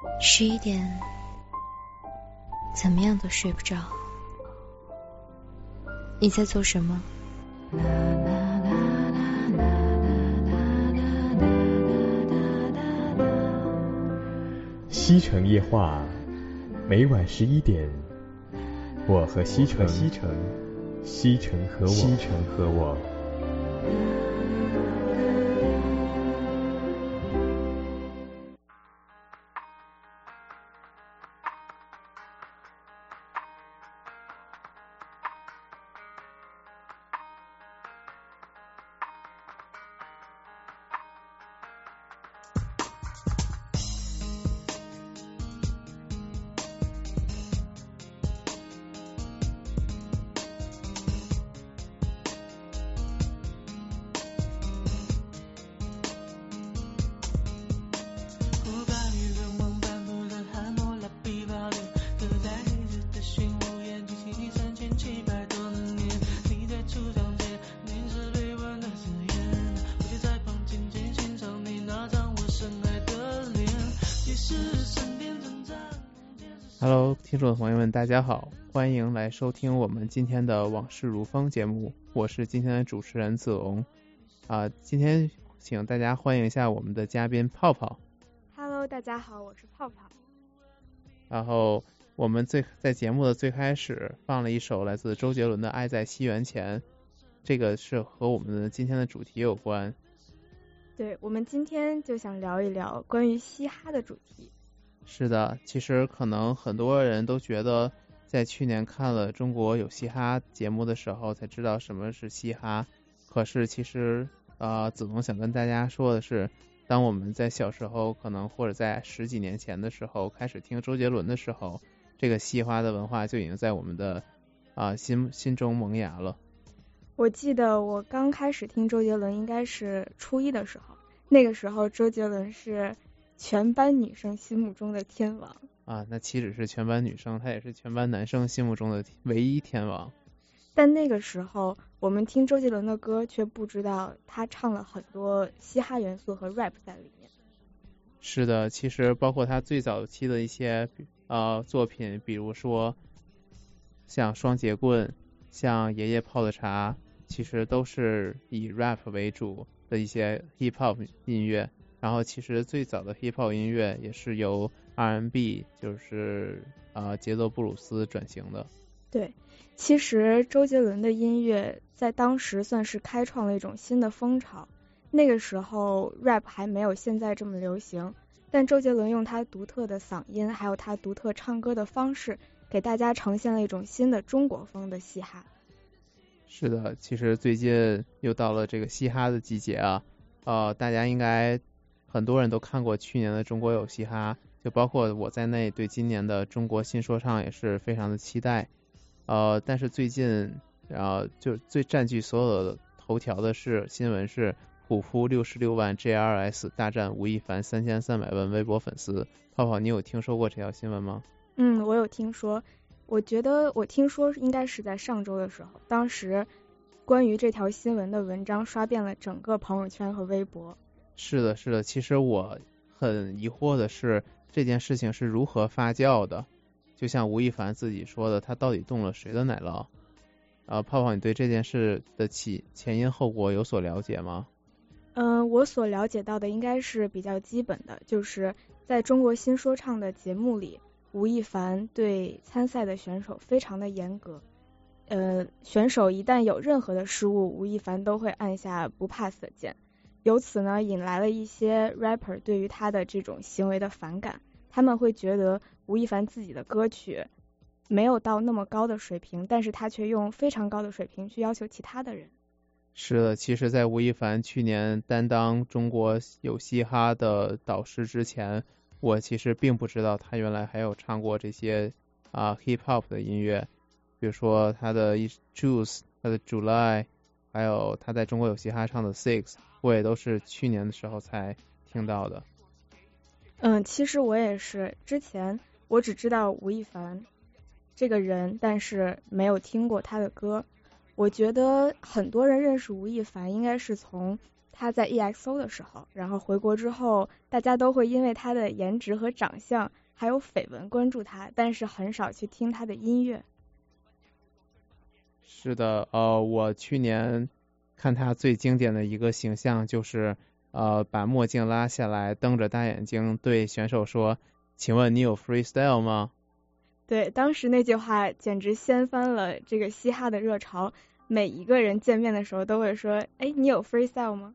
11点，怎么样都睡不着。你在做什么？ 西城夜话，每晚11点，我和西城，西城和我。 Hello， 听众朋友们，大家好，欢迎来收听我们今天的往事如风节目，我是今天的主持人子龙。今天请大家欢迎一下我们的嘉宾泡泡。 Hello， 大家好，我是泡泡。 然后我们在节目的最开始放了一首来自周杰伦的《爱在西元前》，这个是和我们的今天的主题有关。 对，我们今天就想聊一聊关于嘻哈的主题。 是的，其实可能很多人都觉得在去年看了中国有嘻哈节目的时候才知道什么是嘻哈，可是其实子龙想跟大家说的是，当我们在小时候可能或者在10几年前的时候开始听周杰伦的时候，这个嘻哈的文化就已经在我们的心中萌芽了。 我记得我刚开始听周杰伦应该是初一的时候，那个时候周杰伦是全班女生心目中的天王啊，那岂止是全班女生，他也是全班男生心目中的唯一天王。 但那个时候我们听周杰伦的歌却不知道他唱了很多嘻哈元素和 rap 在里面。 是的，其实包括他最早期的一些作品，比如说像双截棍，像爷爷泡的茶，其实都是以 rap 为主的一些 hip hop 音乐。然后其实最早的 hip hop 音乐也是由 R&B 就是节奏布鲁斯转型的。 对，其实周杰伦的音乐在当时算是开创了一种新的风潮。那个时候 rap 还没有现在这么流行，但周杰伦用他独特的嗓音还有他独特唱歌的方式，给大家呈现了一种新的中国风的嘻哈。 是的，其实最近又到了这个嘻哈的季节啊，大家应该很多人都看过去年的中国有嘻哈，就包括我在内，对今年的中国新说唱也是非常的期待。但是最近就最占据所有的头条的新闻是虎扑66万 JRS 大战吴亦凡3300万微博粉丝。泡泡，你有听说过这条新闻吗？ 我有听说，我觉得我听说应该是在上周的时候，当时关于这条新闻的文章刷遍了整个朋友圈和微博。 是的，是的，其实我很疑惑的是这件事情是如何发酵的，就像吴亦凡自己说的，他到底动了谁的奶酪？泡泡，你对这件事的前因后果有所了解吗？ 我所了解到的应该是比较基本的，就是在中国新说唱的节目里，吴亦凡对参赛的选手非常的严格，选手一旦有任何的失误，吴亦凡都会按下不 pass 的键，由此呢引来了一些 rapper 对于他的这种行为的反感，他们会觉得吴亦凡自己的歌曲没有到那么高的水平，但是他却用非常高的水平去要求其他的人。 是的，其实在吴亦凡去年担当中国有嘻哈的导师之前，我其实并不知道他原来还有唱过这些hip hop 的音乐，比如说他的 Juice， 他的 July， 还有他在中国有嘻哈唱的 Six， 我也都是去年的时候才听到的。 其实我也是，之前我只知道吴亦凡这个人，但是没有听过他的歌。我觉得很多人认识吴亦凡应该是从他在 EXO 的时候，然后回国之后，大家都会因为他的颜值和长相还有绯闻关注他，但是很少去听他的音乐。 是的，我去年看他最经典的一个形象就是把墨镜拉下来，瞪着大眼睛对选手说：“请问你有 freestyle 吗？” 对，当时那句话简直掀翻了这个嘻哈的热潮，每一个人见面的时候都会说：“哎，你有 freestyle 吗？”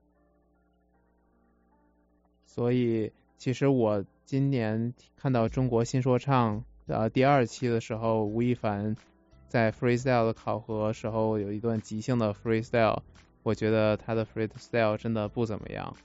所以其实我今年看到中国新说唱第2期的时候，吴亦凡在 freestyle 的考核时候有一段即兴的 freestyle， 我觉得他的 freestyle 真的不怎么样。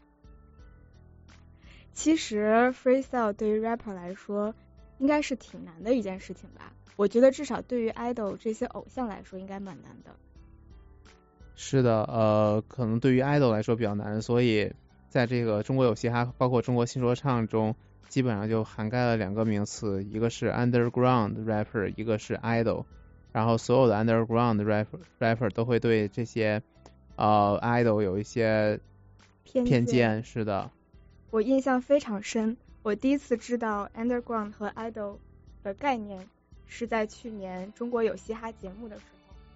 其实 freestyle 对于 rapper 来说应该是挺难的一件事情吧，我觉得至少对于 idol 这些偶像来说应该蛮难的。 是的，可能对于 idol 来说比较难，所以在这个中国有嘻哈包括中国新说唱中基本上就涵盖了2个名词，一个是 underground rapper， 一个是 idol， 然后所有的 underground rapper 都会对这些idol 有一些偏见。是的， 我印象非常深，我第一次知道 underground 和 idol 的概念是在去年中国有嘻哈节目的时候。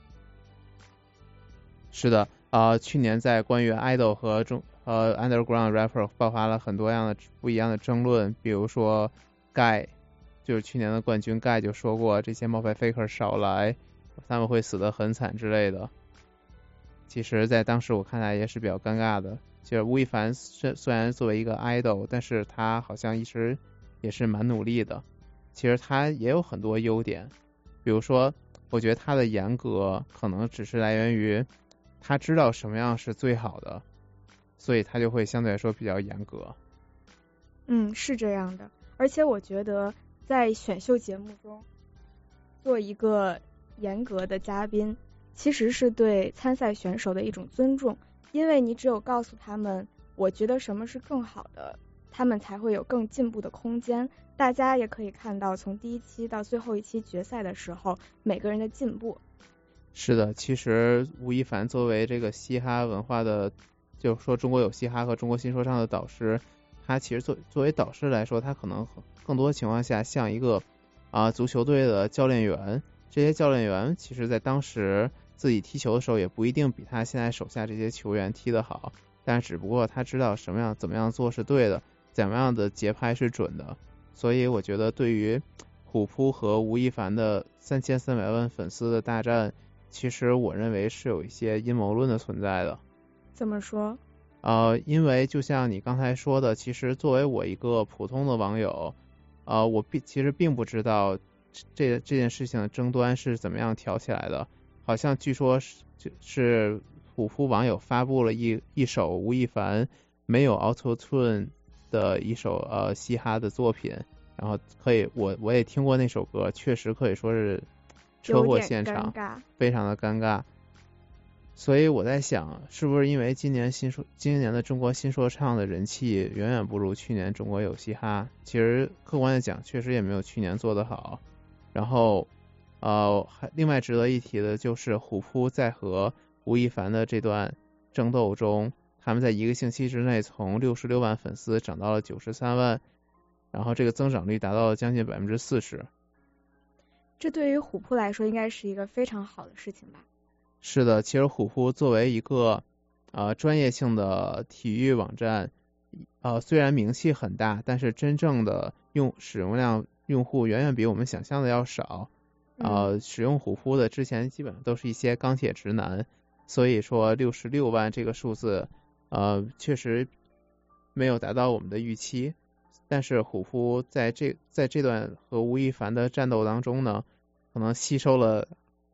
是的，去年在关于 idol 和underground rapper 爆发了很多样的不一样的争论，比如说盖，就是去年的冠军盖就说过这些冒牌 faker 少来，他们会死得很惨之类的。其实在当时我看来也是比较尴尬的，就是吴亦凡虽然作为一个 idol， 但是他好像一直也是蛮努力的，其实他也有很多优点，比如说我觉得他的严格可能只是来源于他知道什么样是最好的，所以他就会相对来说比较严格。 是这样的，而且我觉得在选秀节目中做一个严格的嘉宾其实是对参赛选手的一种尊重，因为你只有告诉他们我觉得什么是更好的，他们才会有更进步的空间。大家也可以看到从第1期到最后一期决赛的时候每个人的进步。 是的，其实吴亦凡作为这个嘻哈文化的，就是说中国有嘻哈和中国新说唱的导师，他其实作为导师来说，他可能更多情况下像一个足球队的教练员。这些教练员其实在当时自己踢球的时候也不一定比他现在手下这些球员踢得好，但是只不过他知道怎么样做是对的，怎么样的节拍是准的。所以我觉得对于虎扑和吴亦凡的3300万粉丝的大战，其实我认为是有一些阴谋论的存在的。 怎么说？ 因为就像你刚才说的，其实作为我一个普通的网友，我其实并不知道这件事情的争端是怎么样挑起来的。好像据说是虎扑网友发布了一首吴亦凡没有 Auto Tune 的一首嘻哈的作品，然后我也听过那首歌，确实可以说是车祸现场，非常的尴尬。所以我在想，是不是因为今年的中国新说唱的人气远远不如去年中国有嘻哈，其实客观的讲确实也没有去年做得好。然后另外值得一提的就是虎扑在和吴亦凡的这段争斗中，他们在1个星期之内从66万粉丝涨到了93万，然后这个增长率达到了将近 40%。 这对于虎扑来说应该是一个非常好的事情吧？ 是的，其实虎扑作为一个专业性的体育网站，虽然名气很大，但是真正的使用量用户远远比我们想象的要少。使用虎扑的之前基本上都是一些钢铁直男，所以说66万这个数字确实没有达到我们的预期。但是虎扑在这段和吴亦凡的战斗当中呢，可能吸收了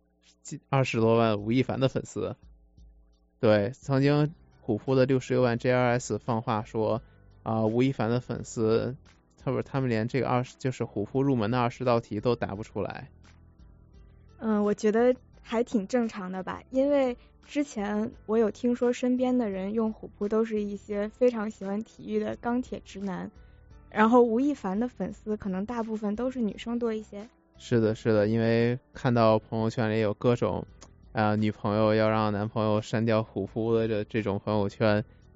20多万吴亦凡的粉丝。对，曾经虎扑的66万 JRS 放话说吴亦凡的粉丝他们连这个就是虎扑入门的20道题都答不出来。 我觉得还挺正常的吧，因为之前我有听说身边的人用虎扑都是一些非常喜欢体育的钢铁直男，然后吴亦凡的粉丝可能大部分都是女生多一些。 是的，因为看到朋友圈里有各种女朋友要让男朋友删掉虎扑的这种朋友圈，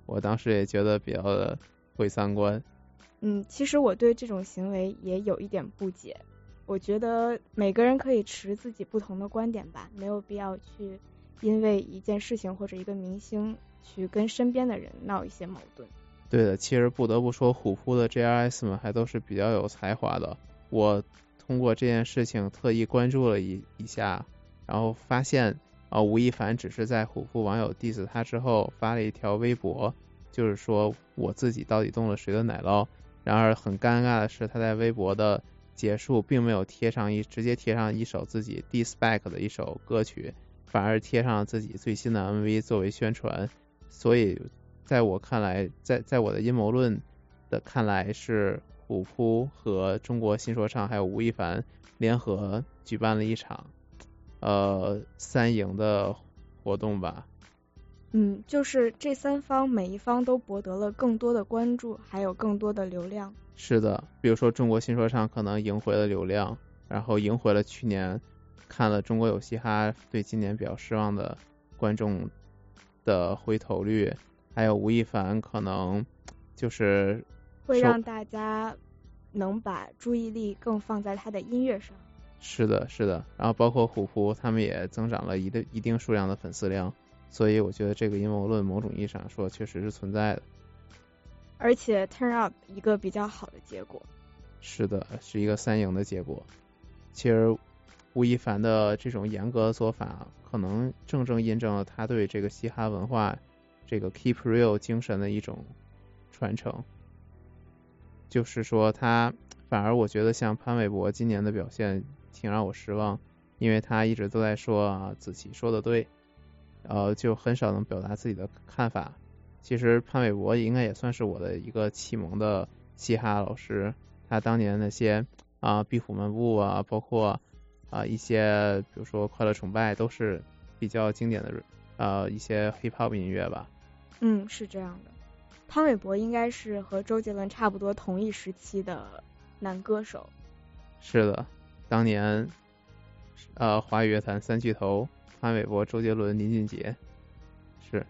我当时也觉得比较的毁三观。 其实我对这种行为也有一点不解。我觉得每个人可以持自己不同的观点吧，没有必要去因为一件事情或者一个明星去跟身边的人闹一些矛盾。 对的，其实不得不说虎扑的 JRS 们还都是比较有才华的。我通过这件事情特意关注了一下，然后发现吴亦凡只是在虎扑网友 diss 他之后发了一条微博，就是说我自己到底动了谁的奶酪。然而很尴尬的是，他在微博的结束并没有直接贴上一首自己 diss back 的一首歌曲，反而贴上了自己最新的 MV 作为宣传。所以在我看来，在我的阴谋论的看来，是虎扑和中国新说唱还有吴亦凡联合举办了一场三赢的活动吧。 就是这三方每一方都博得了更多的关注，还有更多的流量。 是的，比如说中国新说唱可能赢回了流量，然后赢回了去年看了中国有嘻哈对今年比较失望的观众的回头率，还有吴亦凡可能就是会让大家能把注意力更放在他的音乐上。 是的，然后包括虎扑他们也增长了一定数量的粉丝量，所以我觉得这个阴谋论某种意义上说确实是存在的， 而且 turn out 一个比较好的结果。 是的，是一个三赢的结果。其实吴亦凡的这种严格的做法可能正印证了他对这个嘻哈文化这个 keep real 精神的一种传承。就是说他反而我觉得像潘玮柏今年的表现挺让我失望，因为他一直都在说子琪说的对，就很少能表达自己的看法。其实潘玮柏应该也算是我的一个启蒙的嘻哈老师，他当年那些壁虎漫步包括一些比如说快乐崇拜都是比较经典的一些 hip hop 音乐吧。 是这样的。潘玮柏应该是和周杰伦差不多同一时期的男歌手。 是的，当年华语乐坛三巨头潘玮柏、周杰伦、林俊杰。是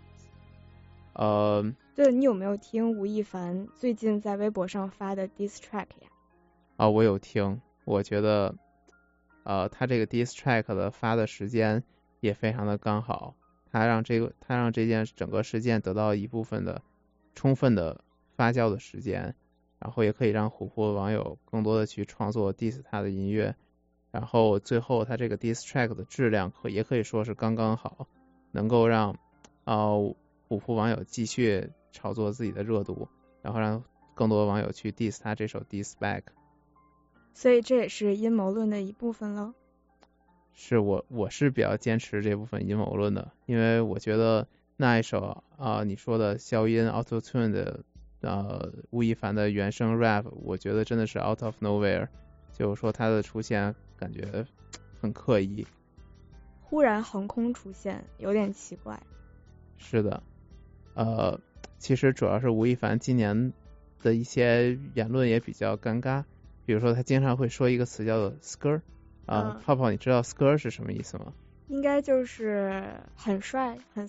对，你有没有听吴亦凡最近在微博上发的 diss track 呀？ 我有听，我觉得他这个 diss track 的发的时间也非常的刚好，他让这件整个事件得到一部分的充分的发酵的时间，然后也可以让虎扑的网友更多的去创作 diss 他的音乐，然后最后他这个 diss track 的质量也可以说是刚刚好，能够让虎扑网友继续炒作自己的热度，然后让更多的网友去 diss 他这首 diss back。 所以这也是阴谋论的一部分了。 是我是比较坚持这部分阴谋论的，因为我觉得那一首你说的消音 auto tune 的吴亦凡的原声 rap， 我觉得真的是 out of nowhere， 就是说他的出现感觉很刻意， 忽然横空出现，有点奇怪。 是的，其实主要是吴亦凡今年的一些言论也比较尴尬，比如说他经常会说一个词叫做 skr，泡泡你知道 skr 是什么意思吗？ 应该就是很帅很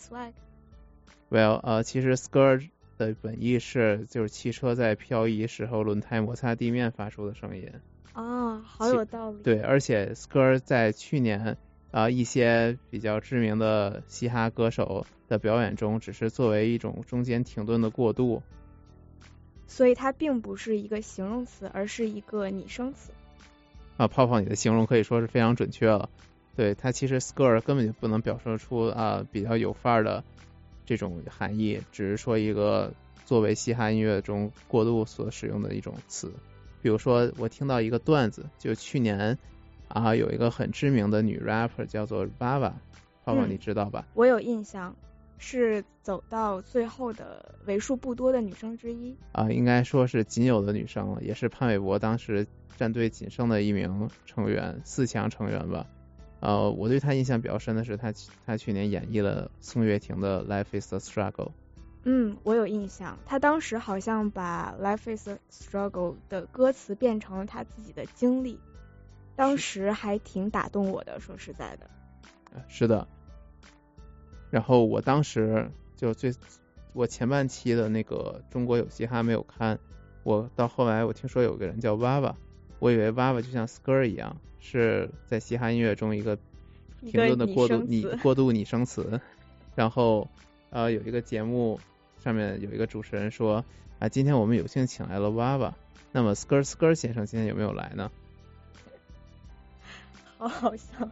swag。Well， 其实 skr 的本意就是汽车在漂移时候轮胎摩擦地面发出的声音。 好有道理。 对，而且 skr 在去年一些比较知名的嘻哈歌手的表演中只是作为一种中间停顿的过渡， 所以它并不是一个形容词，而是一个拟声词。 泡泡你的形容可以说是非常准确了。对，它其实 skr 根本就不能表示出比较有范儿的这种含义，只是说一个作为嘻哈音乐中过渡所使用的一种词。比如说我听到一个段子，就去年有一个很知名的女 rapper 叫做 Bava， 泡泡你知道吧？ 我有印象，是走到最后的为数不多的女生之一。 应该说是仅有的女生了，也是潘玮柏当时战队仅剩的一名成员，4强成员吧。我对他印象比较深的是他去年演绎了宋岳庭的 Life is a Struggle。 我有印象，他当时好像把 Life is a Struggle 的歌词变成了他自己的经历，当时还挺打动我的，说实在的。 是的。然后我当时就我前半期的那个中国有嘻哈没有看，我到后来我听说有个人叫娃娃，我以为娃娃就像 skr 一样，是在嘻哈音乐中一个停顿的过渡拟声词。然后有一个节目上面有一个主持人说啊，今天我们有幸请来了娃娃，那么 skr 先生今天有没有来呢？ 好好笑。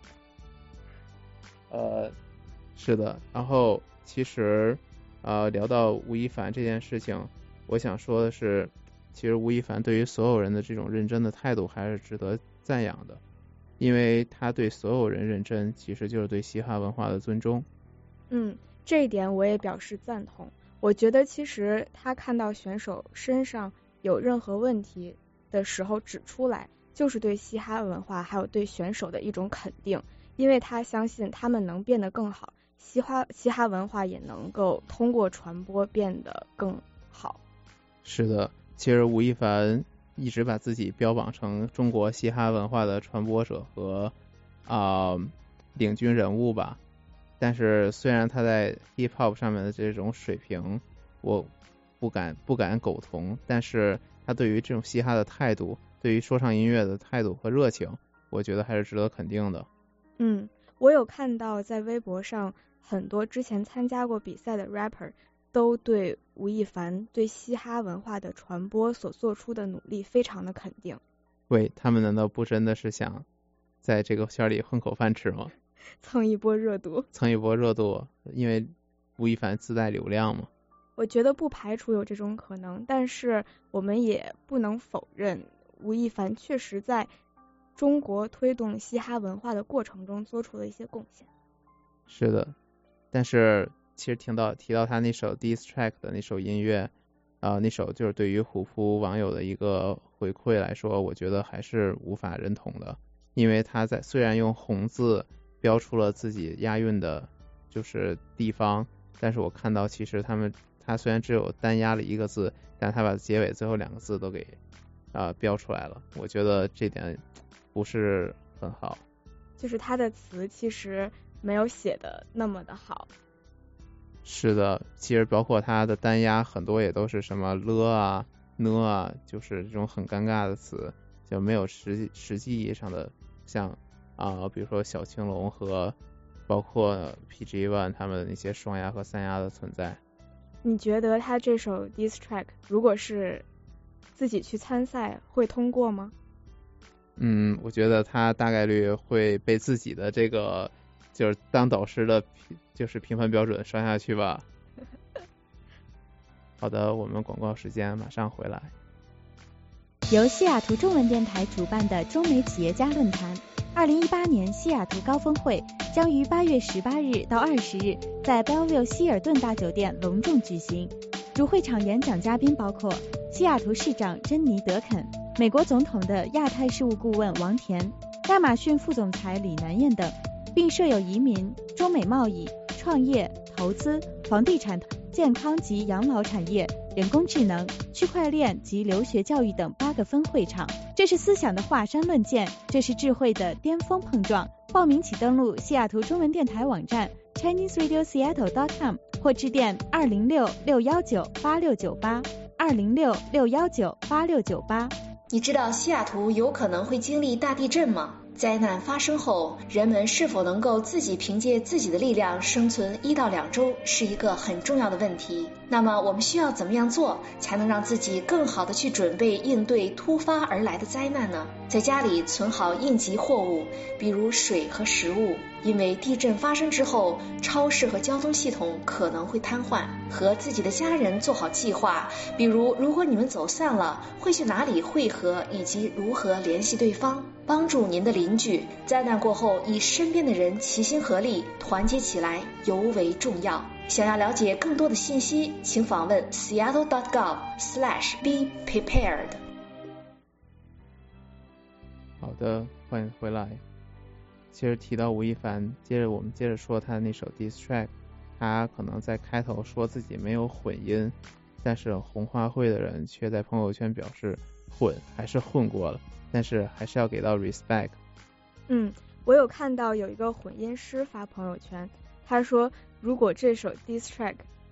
是的。然后其实聊到吴亦凡这件事情，我想说的是，其实吴亦凡对于所有人的这种认真的态度还是值得赞扬的，因为他对所有人认真，其实就是对嘻哈文化的尊重。 这一点我也表示赞同。我觉得其实他看到选手身上有任何问题的时候指出来，就是对嘻哈文化还有对选手的一种肯定，因为他相信他们能变得更好，嘻哈文化也能够通过传播变得更好。 是的，其实吴亦凡一直把自己标榜成中国嘻哈文化的传播者和领军人物吧。但是虽然他在 hip hop 上面的这种水平我不敢苟同，但是他对于这种嘻哈的态度，对于说唱音乐的态度和热情，我觉得还是值得肯定的。 我有看到在微博上很多之前参加过比赛的 rapper 都对吴亦凡对嘻哈文化的传播所做出的努力非常的肯定。 喂，他们难道不真的是想在这个圈里混口饭吃吗？ 蹭一波热度，因为吴亦凡自带流量嘛。 我觉得不排除有这种可能，但是我们也不能否认吴亦凡确实在中国推动嘻哈文化的过程中做出了一些贡献。 是的，但是其实提到他那首 diss track 的那首音乐那首就是对于虎扑网友的一个回馈来说，我觉得还是无法认同的。因为他虽然用红字标出了自己押韵的就是地方，但是我看到其实他虽然只有单押了一个字，但他把结尾最后两个字都给标出来了，我觉得这点不是很好。 就是他的词其实没有写的那么的好。 是的，其实包括他的单押很多也都是什么了啊呢啊，就是这种很尴尬的词，就没有实际意义上的像比如说小青龙和包括 PG1 他们的那些双押和三押的存在。 你觉得他这首 diss track 如果是自己去参赛会通过吗？ 我觉得他大概率会被自己的这个就是当导师的就是评判标准刷下去吧。好的，我们广告时间马上回来。 由西雅图中文电台主办的中美企业家论坛2018年西雅图高峰会将于8月18日到20日在 Bellevue 希尔顿大酒店隆重举行。主会场演讲嘉宾包括西雅图市长珍妮·德肯、美国总统的亚太事务顾问王田、亚马逊副总裁李南燕等，并设有移民、中美贸易、创业、投资、房地产、健康及养老产业、人工智能、区块链及留学教育等8个分会场。这是思想的华山论剑，这是智慧的巅峰碰撞。报名请登录西雅图中文电台网站 ChineseRadioSeattle.com 或致电206-619-8698 206-619-8698。 你知道西雅图有可能会经历大地震吗？灾难发生后，人们是否能够自己凭借自己的力量生存1到2周，是一个很重要的问题。那么我们需要怎么样做，才能让自己更好的去准备应对突发而来的灾难呢？在家里存好应急货物，比如水和食物，因为地震发生之后，超市和交通系统可能会瘫痪。和自己的家人做好计划，比如如果你们走散了，会去哪里汇合，以及如何联系对方。帮助您的邻居，灾难过后以身边的人齐心合力，团结起来尤为重要。想要了解更多的信息，请访问 seattle.gov/be-prepared。 好的，欢迎回来。其实提到吴亦凡，我们接着说他那首 diss track， 他可能在开头说自己没有混音，但是红花会的人却在朋友圈表示混还是混过了，但是还是要给到 respect。 我有看到有一个混音师发朋友圈，他说如果这首 diss track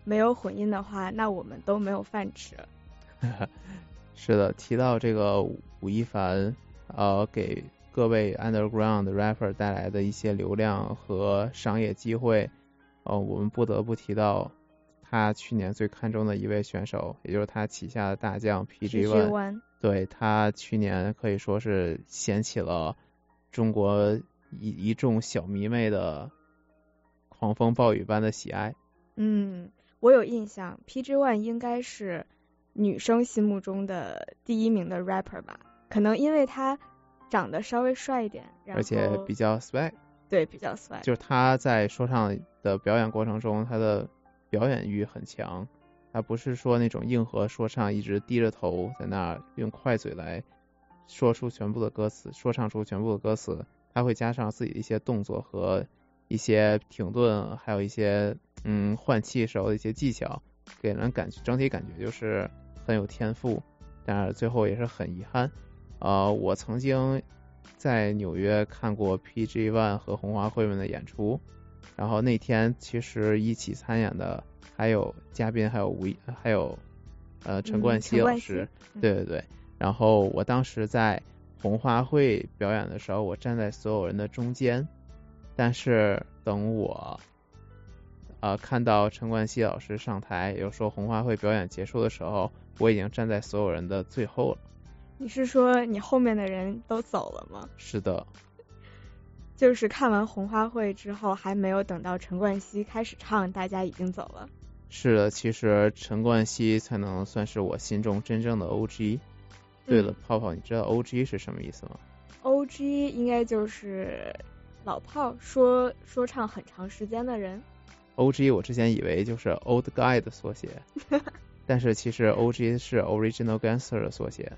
没有混音的话，那我们都没有饭吃。 是的，提到这个吴亦凡，给各位 underground rapper 带来的一些流量和商业机会，我们不得不提到他去年最看重的一位选手，也就是他旗下的大将 PG One。对，他去年可以说是掀起了中国一众小迷妹的狂风暴雨般的喜爱。 我有印象 PG One 应该是女生心目中的第1名的 rapper 吧，可能因为他长得稍微帅一点， 而且比较 swag。 对，比较 swag， 就是他在说唱的表演过程中，他的表演欲很强，他不是说那种硬核说唱一直低着头在那儿用快嘴来说出全部的歌词，说唱出全部的歌词，他会加上自己的一些动作和一些停顿，还有一些换气时候的一些技巧，给人整体感觉就是很有天赋，但是最后也是很遗憾。我曾经在纽约看过 PG One 和红花会们的演出，然后那天其实一起参演的还有嘉宾，还有陈冠希老师。对对对。然后我当时在红花会表演的时候，我站在所有人的中间，但是等我看到陈冠希老师上台，也就是说红花会表演结束的时候，我已经站在所有人的最后了。 你是说你后面的人都走了吗？ 是的， 就是看完红花会之后，还没有等到陈冠希开始唱，大家已经走了。 是的，其实陈冠希才能算是我心中真正的 OG。对了，泡泡，你知道 OG 是什么意思吗？ OG 应该就是老炮，说唱很长时间的人。 OG 我之前以为就是 Old Guy 的缩写，但是其实 OG 是 Original Gangster 的缩写。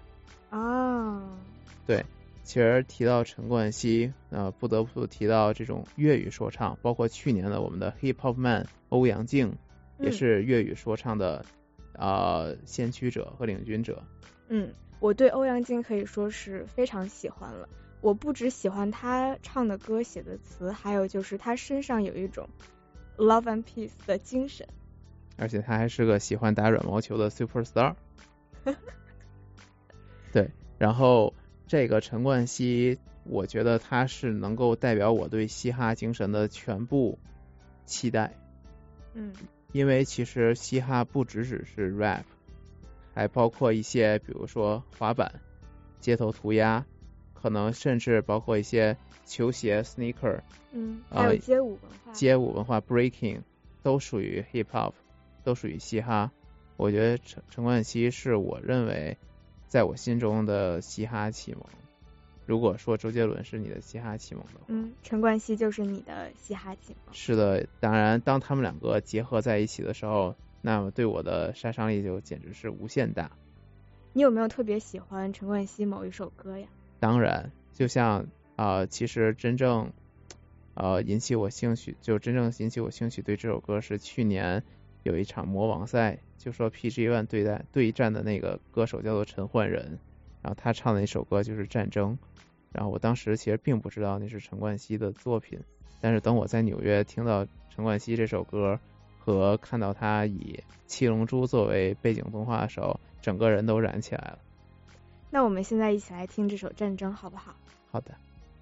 对，其实提到陈冠希，不得不提到这种粤语说唱，包括去年的我们的 Hip Hop Man 欧阳靖，也是粤语说唱的先驱者和领军者。 我对欧阳靖可以说是非常喜欢了。我不只喜欢他唱的歌写的词，还有就是他身上有一种 love and peace 的精神， 而且他还是个喜欢打软毛球的 superstar。 对，然后这个陈冠希，我觉得他是能够代表我对嘻哈精神的全部期待。因为其实嘻哈不只是 rap， 还包括一些比如说滑板、街头涂鸦，可能甚至包括一些球鞋 sneaker， 还有街舞文化 breaking， 都属于 hip hop， 都属于嘻哈。我觉得陈冠希是我认为在我心中的嘻哈启蒙。如果说周杰伦是你的嘻哈启蒙的话， 陈冠希就是你的嘻哈启蒙。 是的，当然当他们两个结合在一起的时候，那么对我的杀伤力就简直是无限大。 你有没有特别喜欢陈冠希某一首歌呀？ 当然，就像其实真正引起我兴趣对这首歌是去年有一场魔王赛，就说 PG One 对战的那个歌手叫做陈奂仁，然后他唱的一首歌就是战争，然后我当时其实并不知道那是陈冠希的作品，但是等我在纽约听到陈冠希这首歌和看到他以七龙珠作为背景动画的时候，整个人都燃起来了。 那我们现在一起来听这首战争好不好？ 好的。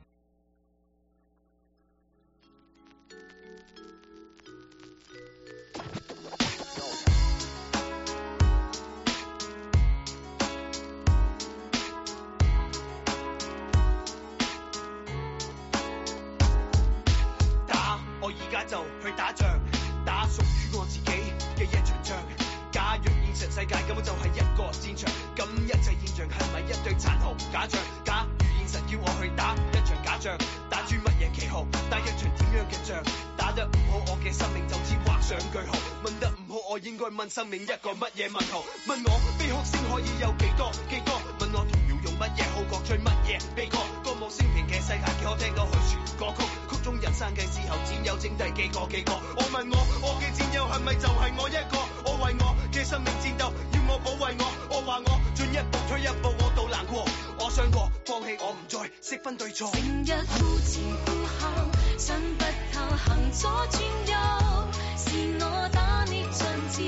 就去打仗，打屬於我自己嘅一場仗。假若現實世界根本就係一個戰場，咁一切現象係咪一堆殘酷假象？假如現實叫我去打一場假仗，打住乜嘢旗號？打一場點樣嘅仗？打得唔好，我嘅生命就此畫上句號。問得唔好，我應該問生命一個乜嘢問號？問我悲哭聲可以有幾多？問我童謠用乜嘢好過追乜嘢悲歌？歌舞升平嘅世界，叫我聽到去傳歌曲。中人生嘅時候，戰友剩低幾個？我問我嘅戰友係咪就係我一個？我為我嘅生命戰鬥，要我保衛我話我進一步退一步，我都難過。我想過放棄，我唔再識分對錯。 成日呼前呼後，想不透行左轉右，是我打捏盡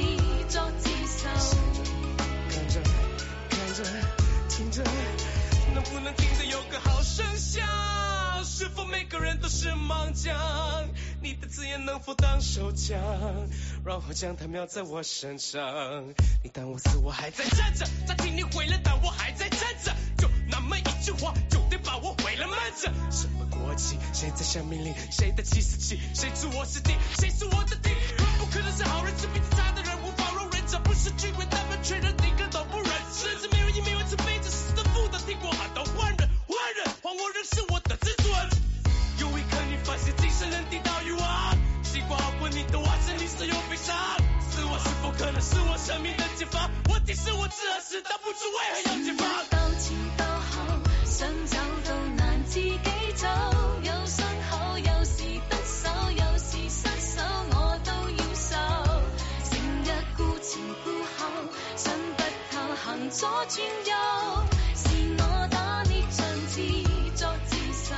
能不能听得有个好声响？是否每个人都是盲将？你的字眼能否当手枪，然后将它瞄在我身上？你当我死我还在站着，暂停你毁了但我还在站着，就那么一句话就得把我毁了慢着。什么国旗，谁在下命令，谁的起司器，谁知我是敌，谁是我的敌？不可能是好人，是比自差的人无法容忍，这不是聚会，他们却人一个都不认识。甚至没人以没完成背着死的负的听过喊到换人换人，还我仍是我的自尊。有一刻你发现精神能抵到欲望，习惯好过你的瓦城，你是有悲伤。死亡是否可能是我生命的解放？问题是我自何时当不出为何要解放？ 到前到後，想走到難自己走，有傷口，有時得手，有時失手，我都要受。成日顧前顧後，想不透行左轉右，是我打捏像自作自受。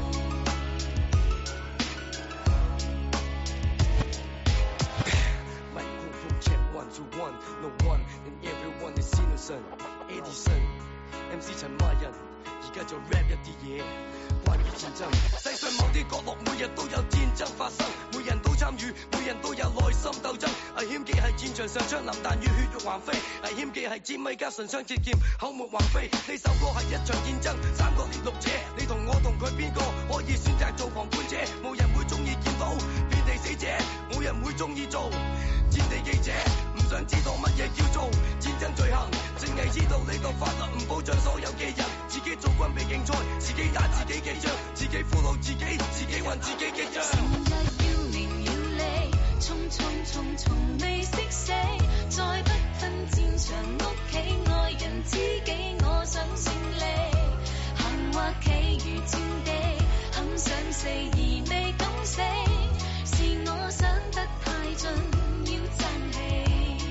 One, no one, and everyone is innocent. Edison, MC 陳華人，而家就 rap 一啲嘢，關於戰爭。世上某啲角落，每日都有戰爭發生，每人都參與，每人都有內心鬥爭。危險嘅係戰場上槍林彈雨，血肉橫飛；危險嘅係戰米加唇槍舌劍，口沫橫飛。呢首歌係一場戰爭，三個列錄者，你同我同佢邊個可以選擇做旁觀者？冇人會中意見到遍地死者，冇人會中意做戰地記者。想知道乜嘢叫做戰爭罪行，淨係知道呢度法律唔保障所有嘅人，自己做軍備競賽，自己打自己嘅仗，自己俘虜自己，自己還自己嘅帳。 成日要名要利，衝衝衝從未識死，再不分戰場屋企愛人知己，我想勝利，行或企如戰地，肯想死而未敢死，是我想得太盡，要爭氣。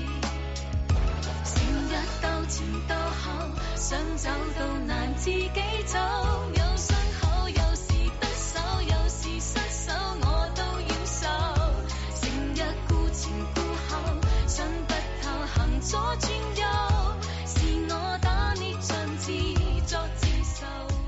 到前到後，想走到難自己走，有傷口，有時得手，有時失手，我都要受。成日顧前顧後，想不透行左轉右，是我打捏像自作自受。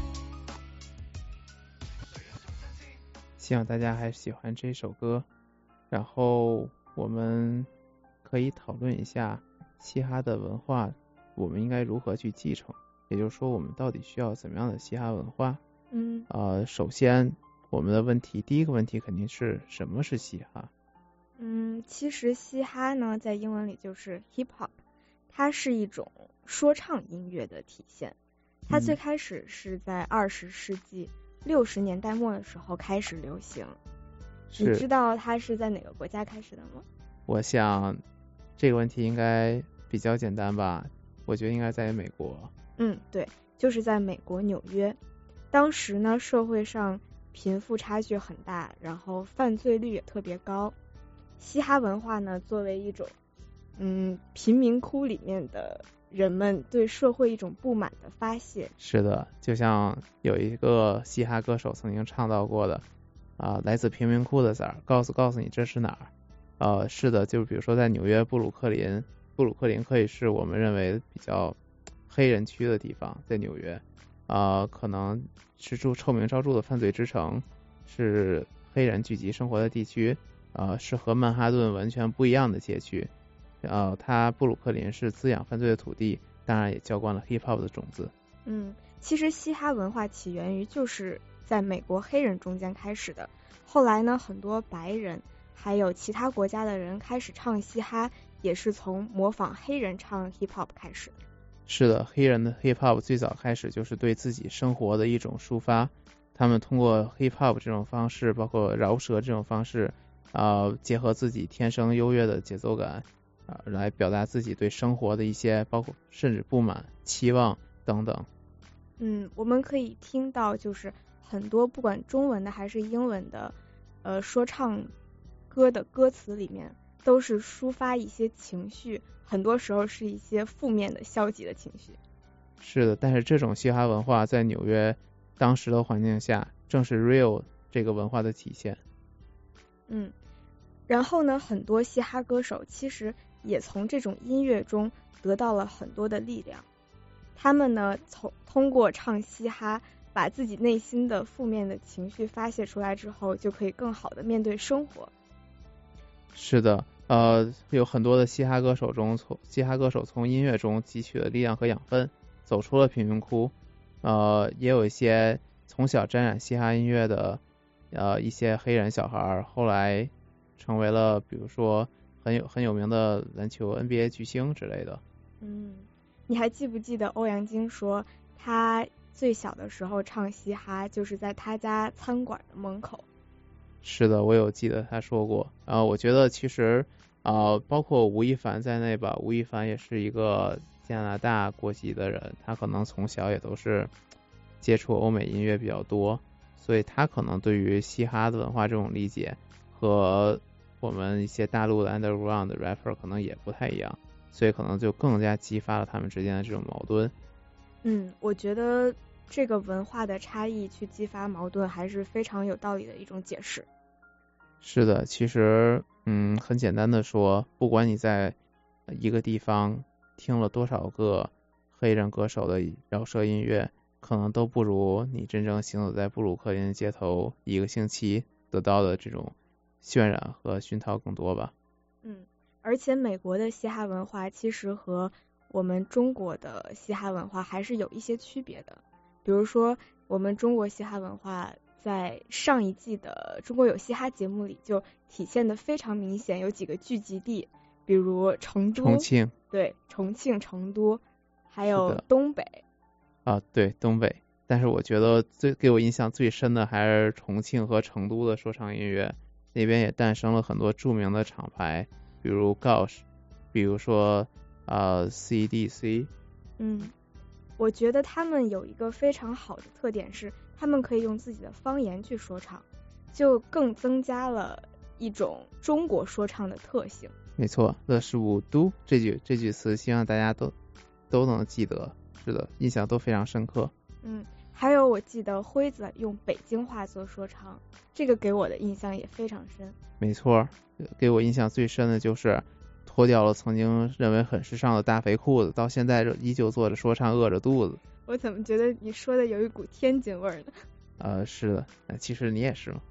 希望大家还喜欢这首歌，然后我们可以讨论一下嘻哈的文化我们应该如何去继承，也就是说我们到底需要怎么样的嘻哈文化。首先我们的第一个问题肯定是什么是嘻哈。 其实嘻哈呢在英文里就是 hip hop， 它是一种说唱音乐的体现。它最开始是在20世纪60年代末的时候开始流行。你知道它是在哪个国家开始的吗？我想这个问题应该比较简单吧，我觉得应该在美国。 对，就是在美国纽约。当时呢社会上贫富差距很大，然后犯罪率也特别高。嘻哈文化呢作为一种贫民窟里面的人们对社会一种不满的发泄。 是的，就像有一个嘻哈歌手曾经唱到过的来自贫民窟的崽儿，告诉你这是哪儿。是的，就是比如说在纽约布鲁克林可以是我们认为比较黑人区的地方，在纽约可能是臭名昭著的犯罪之城，是黑人聚集生活的地区，是和曼哈顿完全不一样的街区。它布鲁克林是滋养犯罪的土地，当然也浇灌了 hip hop 的种子。 其实嘻哈文化起源于就是在美国黑人中间开始的，后来呢很多白人还有其他国家的人开始唱嘻哈，也是从模仿黑人唱 hip hop 开始。 是的，黑人的 hip hop 最早开始就是对自己生活的一种抒发，他们通过 hip hop 这种方式，包括饶舌这种方式结合自己天生优越的节奏感来表达自己对生活的一些包括甚至不满、期望等等。 我们可以听到就是很多不管中文的还是英文的说唱歌的歌词里面都是抒发一些情绪，很多时候是一些负面的消极的情绪。 是的，但是这种嘻哈文化在纽约当时的环境下正是 real 这个文化的体现。 然后呢很多嘻哈歌手其实也从这种音乐中得到了很多的力量。 他们呢通过唱嘻哈，把自己内心的负面的情绪发泄出来之后，就可以更好的面对生活。 是的，有很多的嘻哈歌手从音乐中汲取了力量和养分，走出了贫民窟。也有一些从小沾染嘻哈音乐的一些黑人小孩，后来成为了比如说很有名的篮球 NBA 巨星之类的。 你还记不记得欧阳菁说他最小的时候唱嘻哈就是在他家餐馆的门口？ 是的，我有记得他说过。我觉得其实包括吴亦凡在内吧，吴亦凡也是一个加拿大国籍的人，他可能从小也都是接触欧美音乐比较多，所以他可能对于嘻哈的文化这种理解和我们一些大陆的 underground 的 rapper 可能也不太一样，所以可能就更加激发了他们之间的这种矛盾。 我觉得这个文化的差异去激发矛盾还是非常有道理的一种解释。 是的，其实很简单的说，不管你在一个地方听了多少个黑人歌手的饶舌音乐，可能都不如你真正行走在布鲁克林街头一个星期得到的这种渲染和熏陶更多吧。 而且美国的嘻哈文化其实和我们中国的嘻哈文化还是有一些区别的。比如说我们中国嘻哈文化在上一季的中国有嘻哈节目里就体现的非常明显，有几个聚集地，比如重庆，对，重庆、成都，还有东北。 对，东北。但是我觉得给我印象最深的还是重庆和成都的说唱音乐，那边也诞生了很多著名的厂牌，比如 Gosh， 比如说CDC。 我觉得他们有一个非常好的特点是，他们可以用自己的方言去说唱，就更增加了一种中国说唱的特性。 没错，乐事五都这句词，希望大家都能记得，是的，印象都非常深刻。 还有我记得辉子用北京话做说唱，这个给我的印象也非常深。 没错，给我印象最深的就是脱掉了曾经认为很时尚的大肥裤子，到现在依旧做着说唱，饿着肚子。 我怎么觉得你说的有一股天津味呢？ 是的，其实你也是嘛。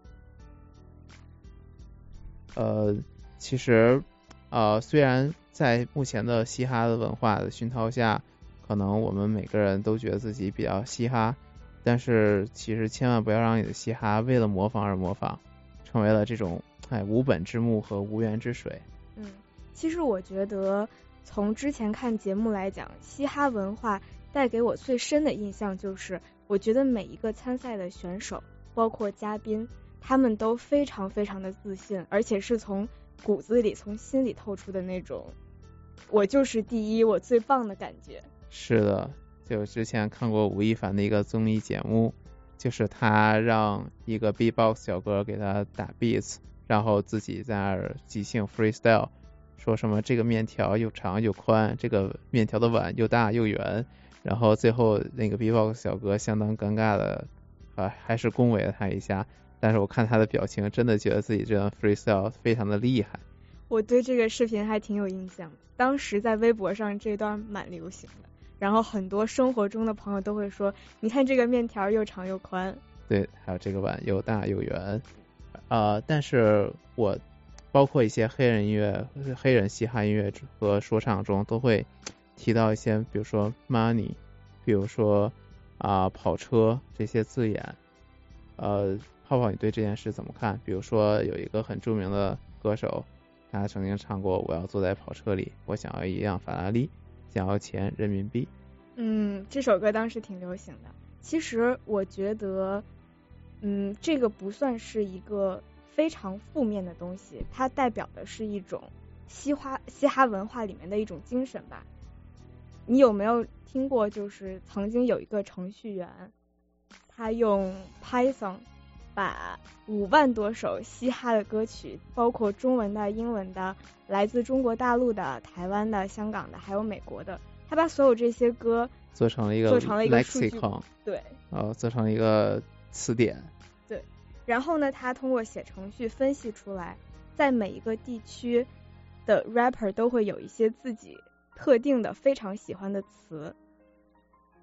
其实虽然在目前的嘻哈的文化的熏陶下，可能我们每个人都觉得自己比较嘻哈，但是其实千万不要让你的嘻哈为了模仿而模仿，成为了这种无本之木和无源之水。 其实我觉得从之前看节目来讲，嘻哈文化带给我最深的印象就是，我觉得每一个参赛的选手包括嘉宾，他们都非常非常的自信，而且是从骨子里从心里透出的那种我就是第一，我最棒的感觉。是的，就之前看过吴亦凡的一个综艺节目，就是他让一个 B-box 小哥给他打 beats， 然后自己在那儿即兴 freestyle， 说什么这个面条又长又宽，这个面条的碗又大又圆，然后最后那个 B-box 小哥相当尴尬的还是恭维了他一下，但是我看他的表情真的觉得自己这段 freestyle 非常的厉害。 我对这个视频还挺有印象，当时在微博上这段蛮流行的，然后很多生活中的朋友都会说，你看这个面条又长又宽， 对，还有这个碗又大又圆。但是我包括一些黑人嘻哈音乐和说唱中都会提到一些，比如说 money， 比如说跑车这些字眼。泡泡你对这件事怎么看？比如说有一个很著名的歌手，他曾经唱过我要坐在跑车里，我想要一辆法拉利，想要钱人民币。 这首歌当时挺流行的。其实我觉得这个不算是一个非常负面的东西，它代表的是一种嘻哈文化里面的一种精神吧。你有没有听过，就是曾经有一个程序员，他用 Python 把5万多首嘻哈的歌曲，包括中文的、英文的、来自中国大陆的、台湾的、香港的还有美国的，他把所有这些歌做成了一个 lexicon， 对， 做成一个词典， 对。然后呢，他通过写程序分析出来，在每一个地区的 rapper 都会有一些自己特定的非常喜欢的词，